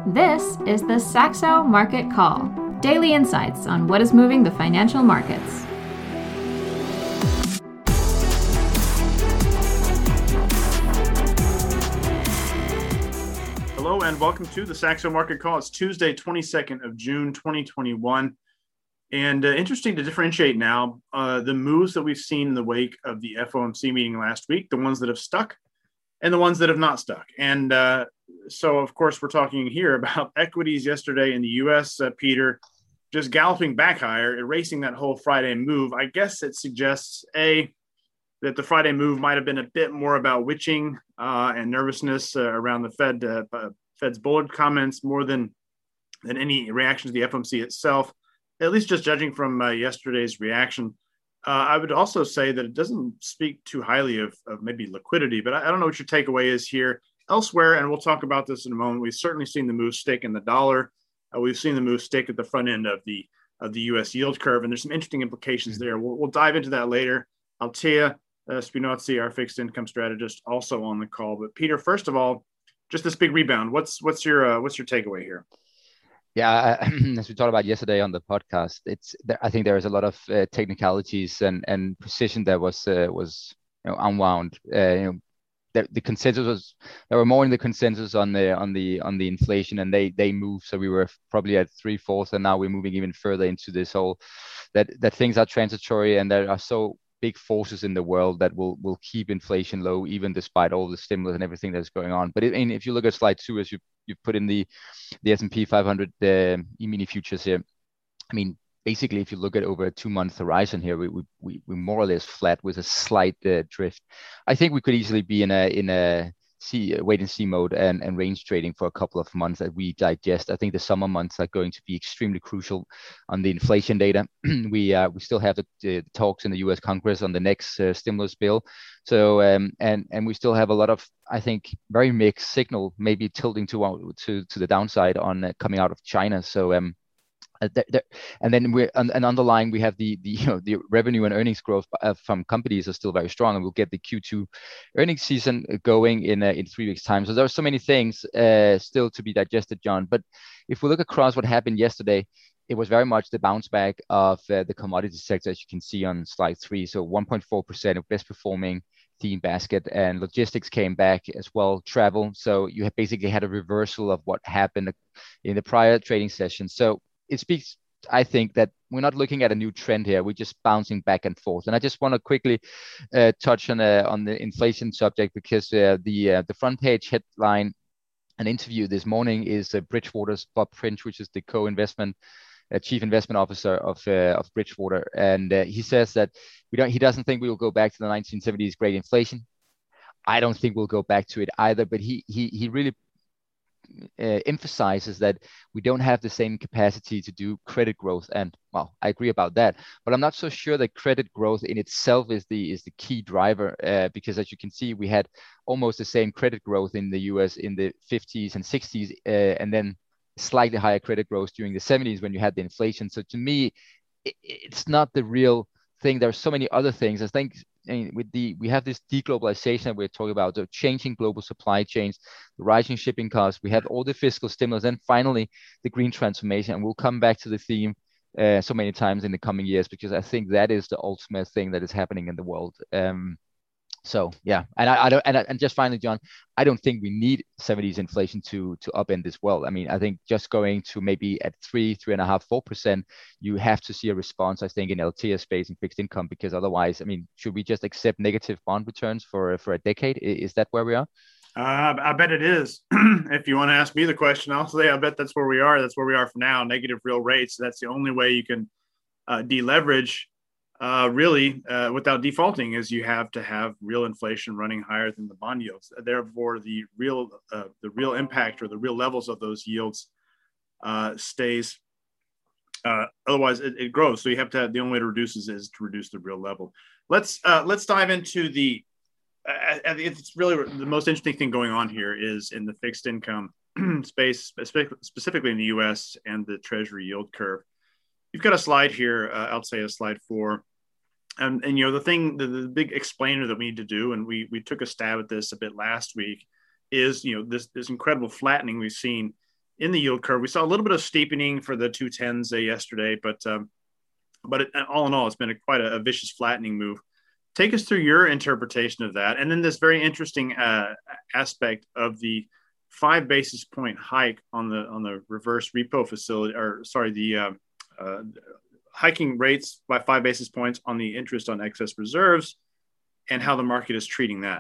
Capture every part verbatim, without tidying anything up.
This is the Saxo Market Call, daily insights on what is moving the financial markets. Hello and welcome to the Saxo Market Call. It's Tuesday, twenty-second of June, twenty twenty-one. And uh, interesting to differentiate now uh, the moves that we've seen in the wake of the F O M C meeting last week, the ones that have stuck and the ones that have not stuck. And uh, so, of course, we're talking here about equities yesterday in the U S, uh, Peter, just galloping back higher, erasing that whole Friday move. I guess it suggests, A, that the Friday move might have been a bit more about witching uh, and nervousness uh, around the Fed, uh, Fed's bullard comments more than, than any reaction to the F O M C itself, at least just judging from uh, yesterday's reaction. Uh, I would also say that it doesn't speak too highly of, of maybe liquidity, but I, I don't know what your takeaway is here. Elsewhere, and we'll talk about this in a moment, we've certainly seen the move stick in the dollar. Uh, we've seen the move stick at the front end of the of the U S yield curve, and there's some interesting implications there. We'll, we'll dive into that later. Althea uh, Spinozzi, our fixed income strategist, also on the call. But Peter, first of all, just this big rebound. What's what's your uh, what's your takeaway here? Yeah, as we talked about yesterday on the podcast, it's I think there is a lot of uh, technicalities and and precision that was uh, was you know, unwound. Uh, you know, the, the consensus was there were more in the consensus on the on the on the inflation, and they they moved. So we were probably at three fourths, and now we're moving even further into this whole that that things are transitory and there are so big forces in the world that will will keep inflation low, even despite all the stimulus and everything that's going on. But it, and if you look at slide two, as you you put in the the S and P five hundred uh, E-mini futures here, I mean, basically, if you look at over a two-month horizon here, we we we we're more or less flat with a slight uh, drift. I think we could easily be in a in a see wait and see mode and, and range trading for a couple of months as we digest. I think the summer months are going to be extremely crucial on the inflation data. we uh, we still have the, the talks in the U S Congress on the next uh, stimulus bill. So um, and and we still have a lot of, I think, very mixed signal, maybe tilting to to to the downside on uh, coming out of China. So um. Uh, th- th- and then we're and, and underlying we have the the you know the revenue and earnings growth uh, from companies are still very strong, and we'll get the Q two earnings season going in uh, in three weeks time. So there are so many things uh, still to be digested, John. But if we look across what happened yesterday, it was very much the bounce back of uh, the commodity sector, as you can see on slide three. So one point four percent of best performing theme basket, and logistics came back as well, travel. So you have basically had a reversal of what happened in the prior trading session. So it speaks, I think, that we're not looking at a new trend here. We're just bouncing back and forth. And I just want to quickly uh, touch on uh, on the inflation subject, because uh, the uh, the front page headline, an interview this morning, is uh, Bridgewater's Bob French, which is the co-investment uh, chief investment officer of uh, of Bridgewater, and uh, he says that we don't. He doesn't think we will go back to the nineteen seventies great inflation. I don't think we'll go back to it either. But he he he really Uh, emphasizes that we don't have the same capacity to do credit growth, and well, I agree about that, but I'm not so sure that credit growth in itself is the is the key driver, uh, because as you can see, we had almost the same credit growth in the U S in the fifties and sixties, uh, and then slightly higher credit growth during the seventies when you had the inflation. So to me, it, it's not the real thing. There are so many other things. I think I mean, with the we have this deglobalization that we're talking about, the changing global supply chains, the rising shipping costs. We have all the fiscal stimulus, and finally the green transformation. And we'll come back to the theme uh, so many times in the coming years, because I think that is the ultimate thing that is happening in the world. Um, So yeah, and I, I don't, and, and just finally, John, I don't think we need seventies inflation to to upend as well. I mean, I think just going to maybe at three, three and a half, four percent, you have to see a response, I think, in L T A space and fixed income, because otherwise, I mean, should we just accept negative bond returns for for a decade? Is that where we are? Uh, I bet it is. If you want to ask me the question, I'll say I bet that's where we are. That's where we are for now. Negative real rates. That's the only way you can uh, deleverage. Uh, really, uh, without defaulting, is you have to have real inflation running higher than the bond yields. Therefore, the real uh, the real impact or the real levels of those yields uh, stays. Uh, otherwise, it, it grows. So you have to have, the only way to reduce is, is to reduce the real level. Let's uh, let's dive into the. Uh, it's really the most interesting thing going on here is in the fixed income space, specifically in the U S and the Treasury yield curve. You've got a slide here, uh, I'll say a slide four. And, and, you know, the thing, the, the big explainer that we need to do, and we we took a stab at this a bit last week, is, you know, this this incredible flattening we've seen in the yield curve. We saw a little bit of steepening for the two tens uh, yesterday, but um, but it, all in all, it's been a, quite a, a vicious flattening move. Take us through your interpretation of that, and then this very interesting uh, aspect of the five basis point hike on the on the reverse repo facility, or sorry, the uh, uh, hiking rates by five basis points on the interest on excess reserves, and how the market is treating that.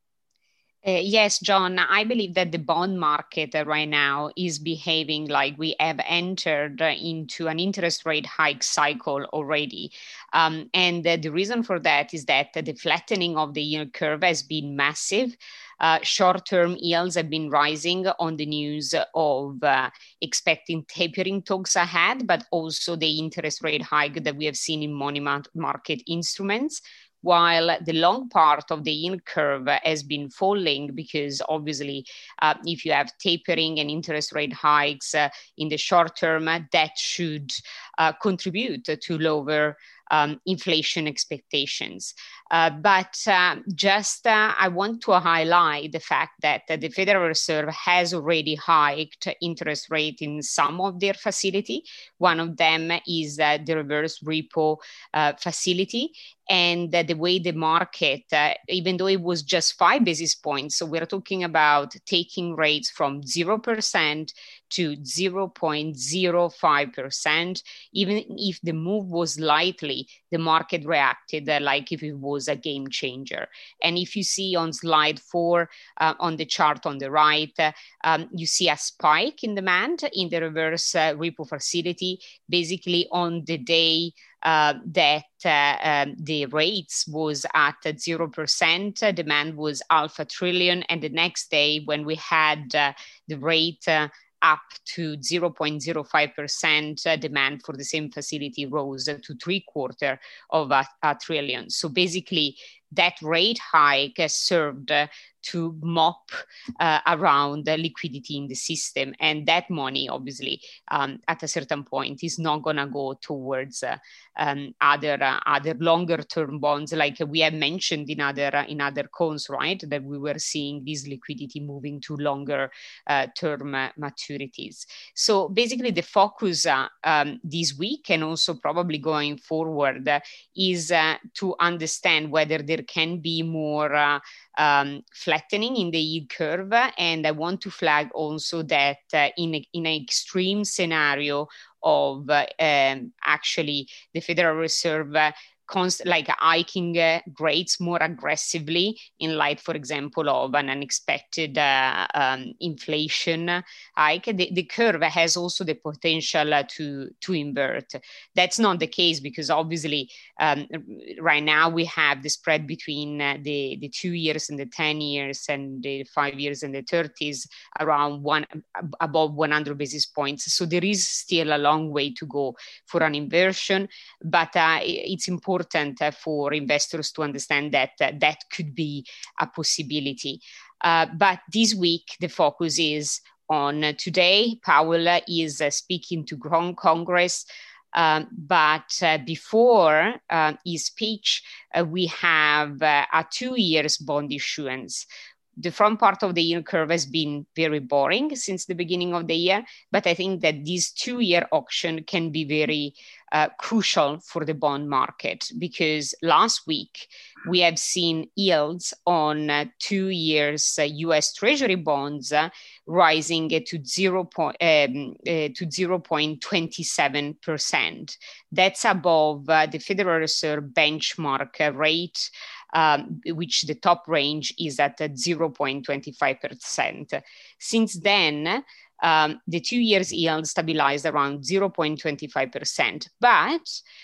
Uh, yes, John, I believe that the bond market uh, right now is behaving like we have entered uh, into an interest rate hike cycle already. Um, and uh, the reason for that is that uh, the flattening of the yield curve has been massive. Uh, short-term yields have been rising on the news of uh, expecting tapering talks ahead, but also the interest rate hike that we have seen in money market instruments, while the long part of the yield curve has been falling because obviously uh, if you have tapering and interest rate hikes uh, in the short term, uh, that should uh, contribute to lower um, inflation expectations. Uh, but uh, just uh, I want to highlight the fact that uh, the Federal Reserve has already hiked interest rate in some of their facility. One of them is uh, the reverse repo uh, facility. And uh, the way the market, uh, even though it was just five basis points, so we're talking about taking rates from zero percent to zero point zero five percent. Even if the move was lightly, the market reacted uh, like if it was a game changer. And if you see on slide four, uh, on the chart on the right, uh, um, you see a spike in demand in the reverse uh, repo facility, basically on the day Uh, that uh, um, the rates was at zero percent, uh, demand was half a trillion. And the next day when we had uh, the rate uh, up to zero point zero five percent, uh, demand for the same facility rose uh, to three quarter of a, a trillion. So basically that rate hike has served uh, to mop uh, around the liquidity in the system. And that money, obviously, um, at a certain point is not going to go towards uh, um, other uh, other longer term bonds, like we have mentioned in other uh, in other calls, right? That we were seeing this liquidity moving to longer uh, term uh, maturities. So basically, the focus uh, um, this week and also probably going forward uh, is uh, to understand whether there can be more uh, um, flattening in the yield curve. And I want to flag also that uh, in, a, in an extreme scenario of uh, um, actually the Federal Reserve uh, Const- like hiking uh, rates more aggressively in light, for example, of an unexpected uh, um, inflation hike, the, the curve has also the potential uh, to, to invert. That's not the case because obviously um, right now we have the spread between uh, the, the two years and the ten years and the five years and the thirties around one above one hundred basis points. So there is still a long way to go for an inversion, but uh, it's important important uh, for investors to understand that uh, that could be a possibility. Uh, but this week, the focus is on uh, today. Powell is uh, speaking to Congress. Um, but uh, before uh, his speech, uh, we have uh, a two years bond issuance. The front part of the yield curve has been very boring since the beginning of the year, but I think that this two-year auction can be very uh, crucial for the bond market because last week we have seen yields on uh, two years uh, U S Treasury bonds uh, rising to zero point um, uh, to zero point two seven percent. That's above uh, the Federal Reserve benchmark uh, rate. Um, which the top range is at zero point two five percent. Since then, um, the two years yield stabilized around zero point two five percent. But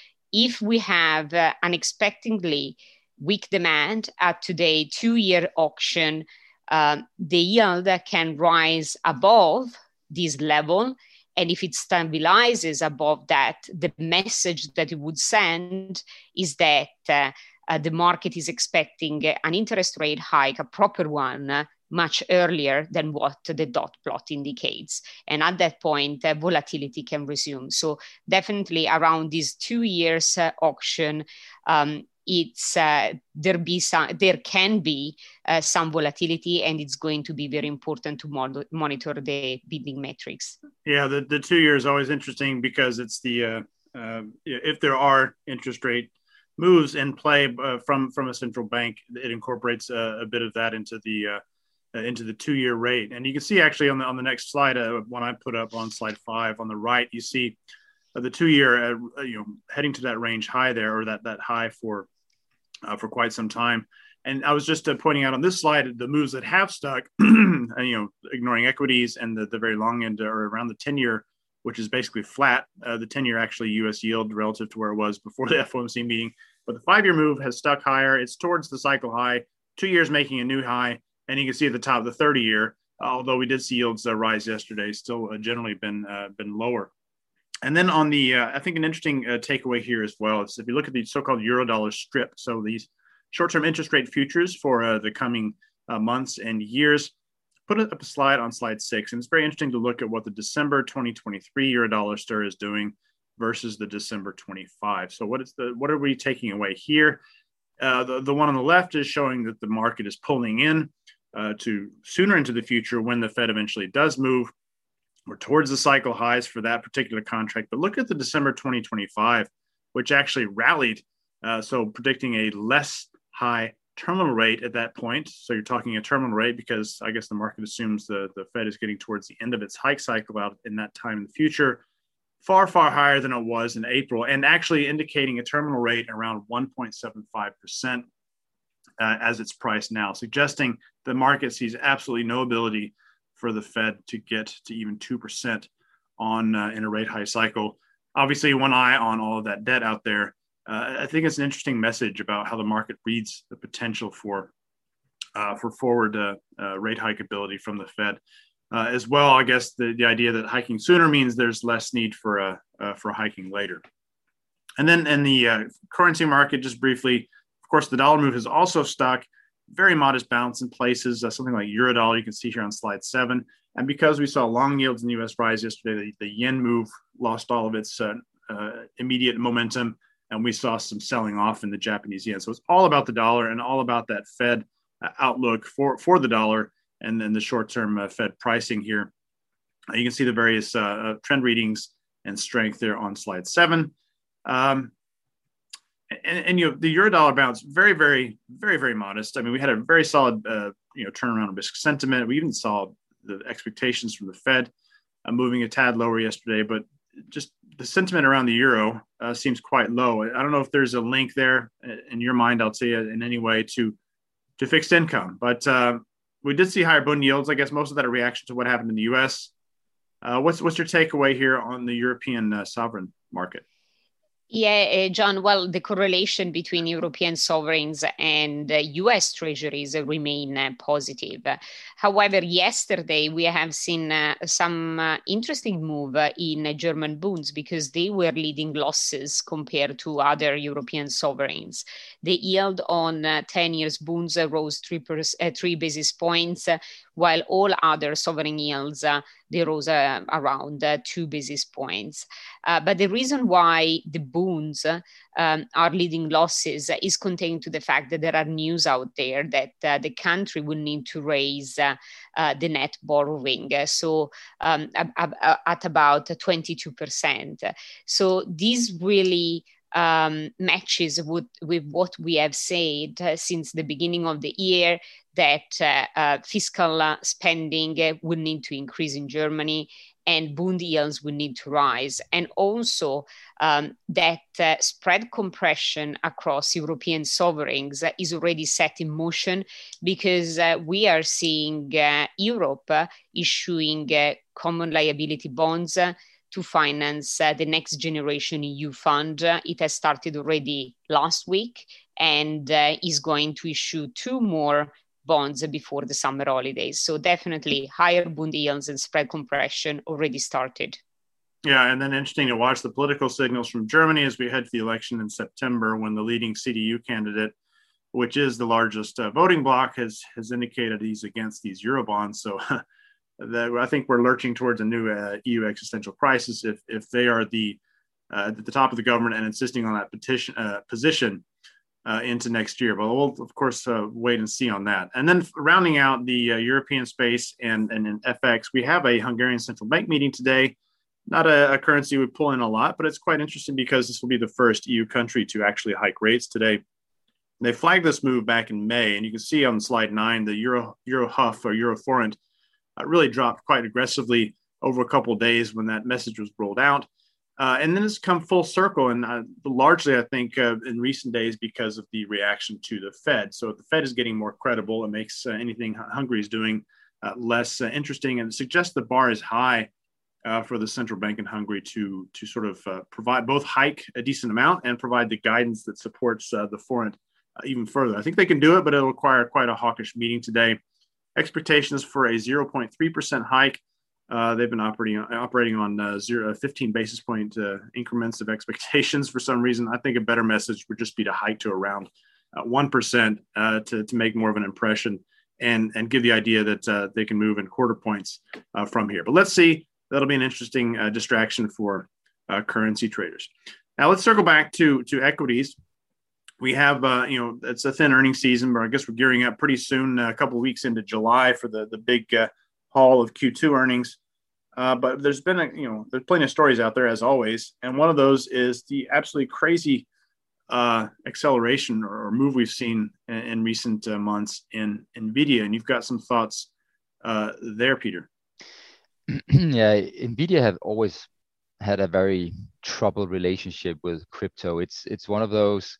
if we have uh, unexpectedly weak demand at today two-year auction, uh, the yield can rise above this level. And if it stabilizes above that, the message that it would send is that uh, Uh, the market is expecting uh, an interest rate hike, a proper one, uh, much earlier than what the dot plot indicates. And at that point, uh, volatility can resume. So definitely around this two years uh, auction, um, it's uh, there be some, there can be uh, some volatility, and it's going to be very important to mod- monitor the bidding metrics. Yeah, the, the two year is always interesting because it's the uh, uh, if there are interest rate moves in play uh, from from a central bank, it incorporates uh, a bit of that into the uh, uh, into the two year rate. And you can see actually on the on the next slide, uh, one I put up on slide five on the right, you see uh, the two year uh, you know heading to that range high there, or that that high for uh, for quite some time. And I was just uh, pointing out on this slide the moves that have stuck, and, you know, ignoring equities and the, the very long end, or around the ten year, which is basically flat. Uh, the ten year actually U S yield relative to where it was before the F O M C meeting. But the five year move has stuck higher. It's towards the cycle high, two years making a new high. And you can see at the top, the thirty year, uh, although we did see yields uh, rise yesterday, still uh, generally been uh, been lower. And then on the, uh, I think an interesting uh, takeaway here as well is if you look at the so-called Eurodollar strip, so these short-term interest rate futures for uh, the coming uh, months and years, put up a slide on slide six. And it's very interesting to look at what the December twenty twenty-three Eurodollar stir is doing versus the December twenty-five. So what is the, what are we taking away here? Uh, the, the one on the left is showing that the market is pulling in uh, to sooner into the future when the Fed eventually does move. We're towards the cycle highs for that particular contract. But look at the December twenty twenty-five, which actually rallied. Uh, so predicting a less high terminal rate at that point. So you're talking a terminal rate because I guess the market assumes the, the Fed is getting towards the end of its hike cycle out in that time in the future, far, far higher than it was in April, and actually indicating a terminal rate around one point seven five percent uh, as it's priced now, suggesting the market sees absolutely no ability for the Fed to get to even two percent on uh, in a rate high cycle. Obviously, one eye on all of that debt out there. Uh, I think it's an interesting message about how the market reads the potential for uh, for forward uh, uh, rate hike ability from the Fed. Uh, as well, I guess the, the idea that hiking sooner means there's less need for a uh, for hiking later. And then in the uh, currency market, just briefly, of course, the dollar move has also stuck. Very modest bounce in places, uh, something like Eurodollar, you can see here on slide seven. And because we saw long yields in the U S rise yesterday, the, the yen move lost all of its uh, uh, immediate momentum, and we saw some selling off in the Japanese yen. So it's all about the dollar and all about that Fed uh, outlook for, for the dollar, and then the short-term uh, Fed pricing here. Uh, you can see the various uh, uh, trend readings and strength there on slide seven. Um, And, and you know, the Eurodollar bounce, very, very, very, very modest. I mean, we had a very solid, uh, you know, turnaround in risk sentiment. We even saw the expectations from the Fed uh, moving a tad lower yesterday, but just the sentiment around the euro uh, seems quite low. I don't know if there's a link there in your mind, I'll tell you, in any way to to fixed income. But uh, we did see higher bond yields. I guess most of that a reaction to what happened in the U S. Uh, what's what's your takeaway here on the European uh, sovereign market? Yeah, uh, John, well, the correlation between European sovereigns and uh, U S treasuries uh, remain uh, positive. However, yesterday we have seen uh, some uh, interesting move uh, in uh, German bonds because they were leading losses compared to other European sovereigns. The yield on uh, ten years bonds uh, rose three, pers- uh, three basis points, uh, while all other sovereign yields uh, they rose uh, around uh, two basis points. Uh, but the reason why the bonds uh, um, are leading losses uh, is contained to the fact that there are news out there that uh, the country will need to raise uh, uh, the net borrowing, uh, so um, ab- ab- at about twenty-two percent. So these really um, matches with, with what we have said uh, since the beginning of the year, that uh, uh, fiscal uh, spending uh, will need to increase in Germany and bond yields will need to rise. And also um, that uh, spread compression across European sovereigns uh, is already set in motion because uh, we are seeing uh, Europe uh, issuing uh, common liability bonds uh, to finance uh, the next generation E U fund. Uh, it has started already last week and uh, is going to issue two more bonds before the summer holidays. So definitely higher bond yields and spread compression already started. Yeah, and then interesting to watch the political signals from Germany as we head to the election in September, when the leading C D U candidate, which is the largest uh, voting bloc, has has indicated he's against these Eurobonds. So that, I think we're lurching towards a new uh, E U existential crisis if if they are the uh, at the top of the government and insisting on that petition uh, position. uh, into next year. But we'll, of course, uh, wait and see on that. And then rounding out the uh, European space and, and in F X, we have a Hungarian central bank meeting today. Not a, a currency we pull in a lot, but it's quite interesting because this will be the first E U country to actually hike rates today. They flagged this move back in May, and you can see on slide nine, the Euro Euro H U F or Euro Forint uh, really dropped quite aggressively over a couple of days when that message was rolled out. Uh, and then it's come full circle, and uh, largely, I think, uh, in recent days because of the reaction to the Fed. So if the Fed is getting more credible, it makes uh, anything Hungary is doing uh, less uh, interesting, and it suggests the bar is high uh, for the central bank in Hungary to, to sort of uh, provide both hike a decent amount and provide the guidance that supports uh, the forint uh, even further. I think they can do it, but it'll require quite a hawkish meeting today. Expectations for a zero point three percent hike. Uh, they've been operating operating on uh, zero, fifteen basis point uh, increments of expectations for some reason. I think a better message would just be to hike to around uh, one percent uh, to, to make more of an impression and, and give the idea that uh, they can move in quarter points uh, from here. But let's see. That'll be an interesting uh, distraction for uh, currency traders. Now let's circle back to, to equities. We have, uh, you know, it's a thin earnings season, but I guess we're gearing up pretty soon, uh, a couple of weeks into July for the, the big uh, haul of Q two earnings. Uh, but there's been, a, you know, there's plenty of stories out there as always. And one of those is the absolutely crazy uh, acceleration or move we've seen in, in recent uh, months in NVIDIA. And you've got some thoughts uh, there, Peter. Yeah, NVIDIA have always had a very troubled relationship with crypto. It's it's one of those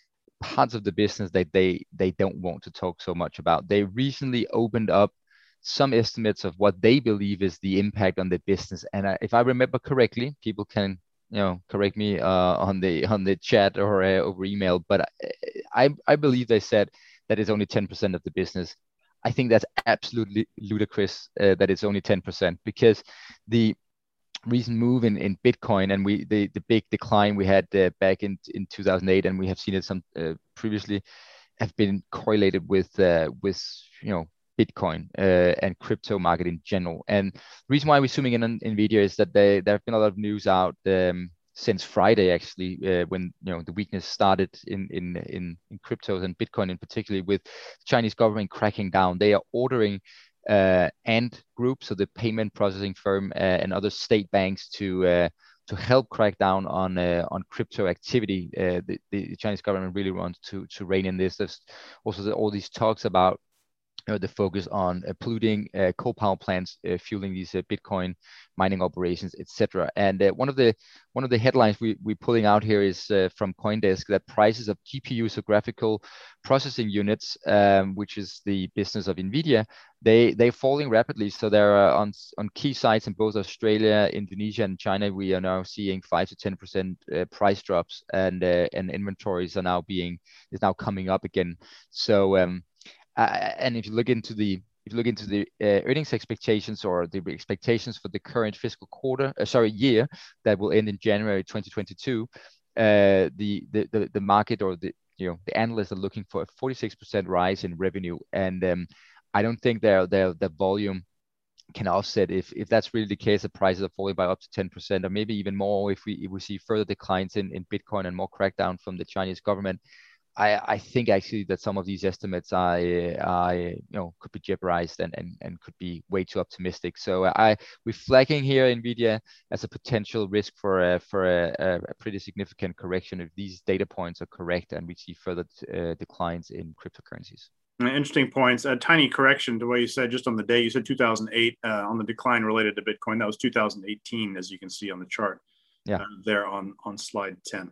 parts of the business that they they don't want to talk so much about. They recently opened up some estimates of what they believe is the impact on the business, and uh, if I remember correctly, people can you know correct me uh, on the on the chat or uh, over email, but I I believe they said that it's only ten percent of the business. I think that's absolutely ludicrous uh, that it's only ten percent, because the recent move in, in Bitcoin and we the, the big decline we had uh, back in in two thousand eight, and we have seen it some uh, previously, have been correlated with uh, with you know Bitcoin uh, and crypto market in general. And the reason why we're zooming in on NVIDIA is that they, there have been a lot of news out um, since Friday, actually, uh, when you know the weakness started in in in, in cryptos and Bitcoin in particular, with the Chinese government cracking down. They are ordering uh, Ant Group, so the payment processing firm, uh, and other state banks to uh, to help crack down on uh, on crypto activity. Uh, the, the Chinese government really wants to to rein in this. There's also the, all these talks about you know, the focus on uh, polluting uh, coal power plants, uh, fueling these uh, Bitcoin mining operations, et cetera. And uh, one of the one of the headlines we we're pulling out here is uh, from CoinDesk that prices of G P Us, so graphical processing units, um, which is the business of NVIDIA, they they're falling rapidly. So there are on on key sites in both Australia, Indonesia, and China, we are now seeing five to ten percent uh, price drops, and uh, and inventories are now being is now coming up again. So um, Uh, and if you look into the if you look into the uh, earnings expectations or the expectations for the current fiscal quarter, uh, sorry, year that will end in January twenty twenty-two, uh, the, the the the market or the you know the analysts are looking for a forty-six percent rise in revenue, and um, I don't think their their the volume can offset if if that's really the case. The prices are falling by up to ten percent or maybe even more if we if we see further declines in in Bitcoin and more crackdown from the Chinese government. I, I think actually that some of these estimates are, are you know could be jeopardized and, and, and could be way too optimistic. So I we're flagging here NVIDIA as a potential risk for a, for a, a pretty significant correction if these data points are correct and we see further uh, declines in cryptocurrencies. Interesting points. A tiny correction to what you said just on the day. You said two thousand eight uh, on the decline related to Bitcoin. That was two thousand eighteen, as you can see on the chart. Yeah. Uh, there on on slide ten.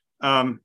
Um,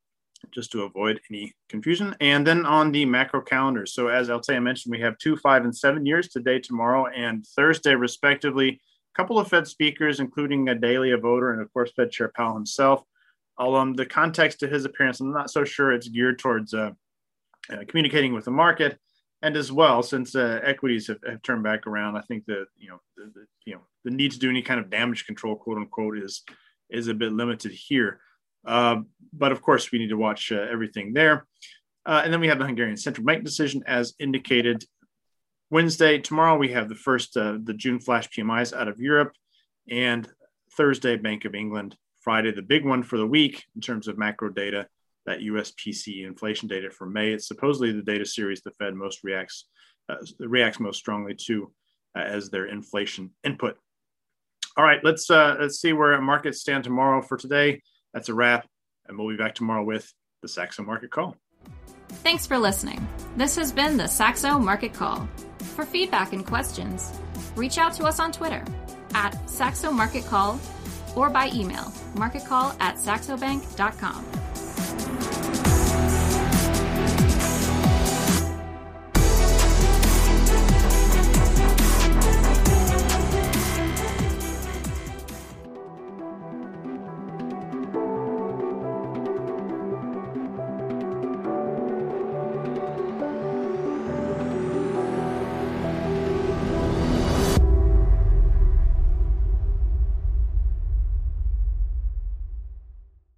just to avoid any confusion. And then on the macro calendar. So as Althea mentioned, we have two, five, and seven years today, tomorrow, and Thursday, respectively. A couple of Fed speakers, including a Daly, a voter, and of course, Fed Chair Powell himself. Although um, the context to his appearance, I'm not so sure it's geared towards uh, uh, communicating with the market. And as well, since uh, equities have, have turned back around, I think that, you know, the, the, you know, the need to do any kind of damage control, quote unquote, is, is a bit limited here. Uh, but of course, we need to watch uh, everything there. Uh, and then we have the Hungarian central bank decision, as indicated. Wednesday, tomorrow, we have the first, uh, the June flash P M Is out of Europe. And Thursday, Bank of England. Friday, the big one for the week in terms of macro data, that U S P C E inflation data for May. It's supposedly the data series the Fed most reacts uh, reacts most strongly to uh, as their inflation input. All right, let's uh, let's see where markets stand tomorrow. For today, that's a wrap, and we'll be back tomorrow with the Saxo Market Call. Thanks for listening. This has been the Saxo Market Call. For feedback and questions, reach out to us on Twitter at Saxo Market Call or by email, marketcall at saxobank dot com.